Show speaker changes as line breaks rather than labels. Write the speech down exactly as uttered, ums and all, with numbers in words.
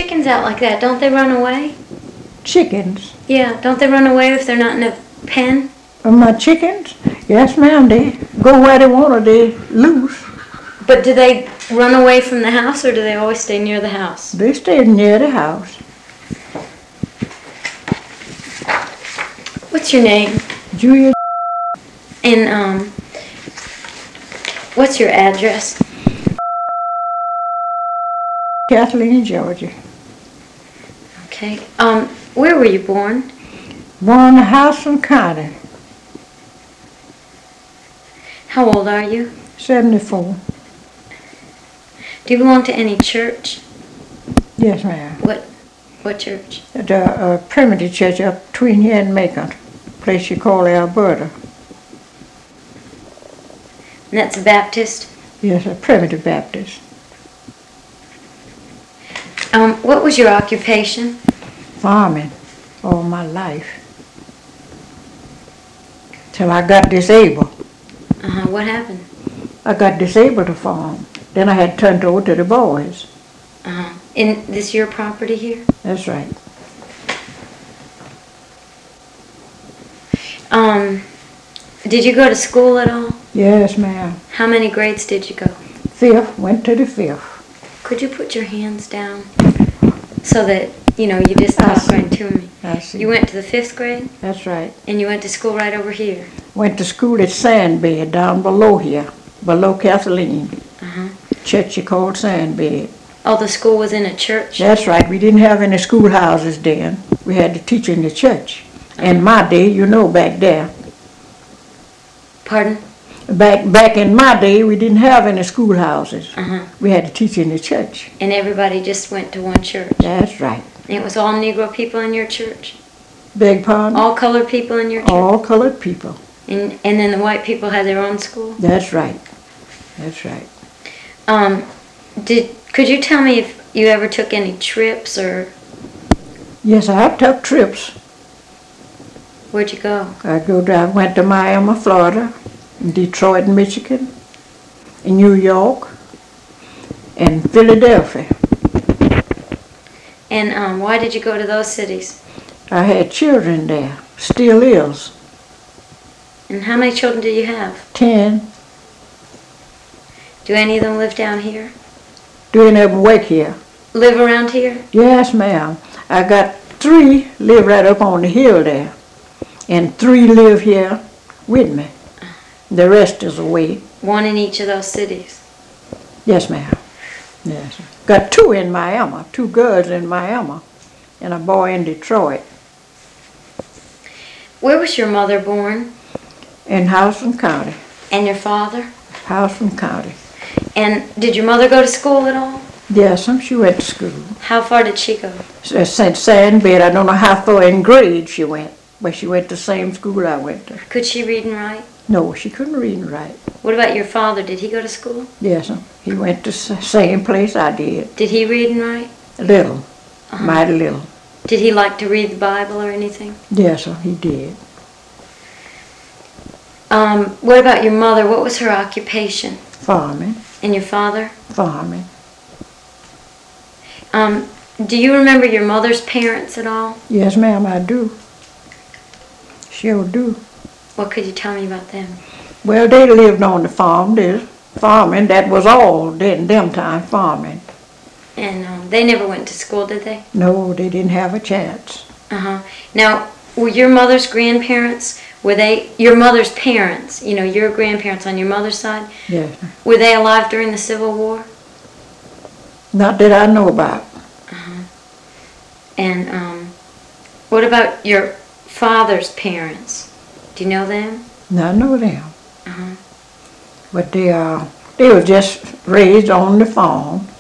chickens out like that, don't they run away?
Chickens?
Yeah, don't they run away if they're not in a pen?
Uh, my chickens? Yes, ma'am, they go where they want to, they loose.
But do they run away from the house, or do they always stay near the house?
They stay near the house.
What's your name?
Julia.
And, um, what's your address?
Kathleen, Georgia.
Okay. Um, where were you born?
Born in Houston County.
How old are you?
seventy-four.
Do you belong to any church?
Yes, ma'am.
What what church?
The uh, Primitive Church up between here and Macon, place you call Alberta.
And that's a Baptist?
Yes, a Primitive Baptist.
Um, what was your occupation?
Farming all my life. Till I got disabled.
Uh-huh, what happened?
I got disabled to farm. Then I had turned over to the boys.
Uh-huh. In this your property here?
That's right.
Um, did you go to school at all?
Yes, ma'am.
How many grades did you go?
Fifth, went to the fifth.
Could you put your hands down so that, you know, you just
I
talk
see.
right to me?
I see.
You went to the fifth grade,
That's right.
and you went to school right over here?
Went to school at Sandbed down below here, below Kathleen.
Uh-huh.
Church you called Sandbed.
Oh, the school was in a church?
That's right. We didn't have any schoolhouses then. We had to teach in the church. In my day, you know, back there.
Pardon?
Back back in my day, we didn't have any schoolhouses.
Uh-huh.
We had to teach in the church.
And everybody just went to one church?
That's right.
And it was all Negro people in your church?
Beg pardon?
All colored people in your church?
All colored people.
And and then the white people had their own school?
That's right. That's right.
Um, did could you tell me if you ever took any trips, or
Yes, I took trips.
where'd you go?
I go down, went to Miami, Florida, Detroit, Michigan, in New York, and Philadelphia.
And um, why did you go to those cities?
I had children there, still is.
And how many children do you have?
Ten.
Do any of them live down here?
Do any of them work here?
Live around here?
Yes, ma'am. I got three live right up on the hill there, and three live here with me. The rest is away.
One in each of those cities?
Yes, ma'am. Yes. Got two in Miami, two girls in Miami, and a boy in Detroit.
Where was your mother born?
In Houston County.
And your father?
Houston County.
And did your mother go to school at all?
Yes, um, she went to school.
How far did she go?
Saint Sandbed, I don't know how far in grade she went, but she went to the same school I went to.
Could she read and write?
No, she couldn't read and write.
What about your father? Did he go to school?
Yes, um, he went to the same place I did.
Did he read and write?
Little,
Uh-huh.
mighty little.
Did he like to read the Bible or anything?
Yes, um, he did.
Um, what about your mother? What was her occupation?
Farming,
And your father?
farming.
Um, do you remember your mother's parents at all?
Yes, ma'am, I do. Sure do.
What could you tell me about them?
Well, they lived on the farm. They farming. That was all then, them time, farming.
And um, they never went to school, did they?
No, they didn't have a chance.
Uh-huh. Now, were your mother's grandparents, were they, your mother's parents, you know, your grandparents on your mother's side,
Yes.
were they alive during the Civil War?
Not that I know about.
Uh-huh. And um, what about your father's parents? Do you know them?
I know them.
Uh-huh.
But they uh, they were just raised on the farm.